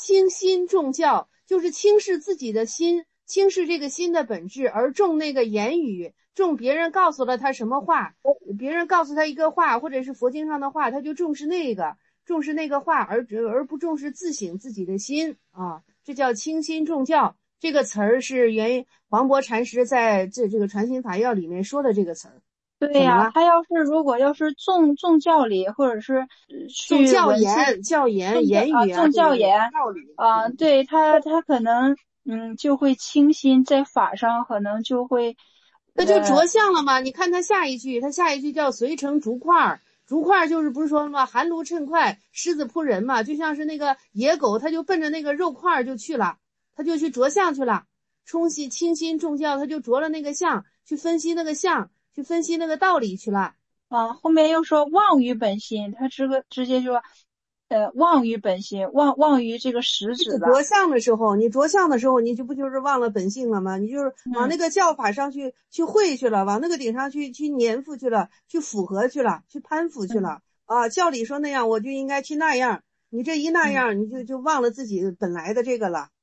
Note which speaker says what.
Speaker 1: 轻心重教，就是轻视自己的心，轻视这个心的本质，而重那个言语，重别人告诉了他什么话，别人告诉他一个话，或者是佛经上的话，他就重视那个话，而不重视自省自己的心啊，这叫轻心重教。这个词儿是黄渤禅师在这个传心法要里面说的这个词儿。
Speaker 2: 对呀，他如果要是重教理，或者是
Speaker 1: 重教
Speaker 2: 去文字
Speaker 1: 言语啊，
Speaker 2: 重教言
Speaker 1: 道理
Speaker 2: 啊，对他可能就会清心，在法上可能就会
Speaker 1: 那就着相了嘛。你看他下一句叫随成竹块，竹块就是不是说吗？寒炉趁快，狮子扑人嘛，就像是那个野狗，他就奔着那个肉块就去了，他就去着相去了。清心重教，他就着了那个相，去分析那个相，去分析那个道理去了。
Speaker 2: 后面又说忘于本心，他直接说忘于本心，忘于这个实质了。
Speaker 1: 你着相的时候，你就不就是忘了本性了吗？你就是往那个教法上去会去了，往那个顶上去粘附去了，去符合去了，去攀附去了啊！教理说那样，我就应该去那样。你这一那样，你就忘了自己本来的这个了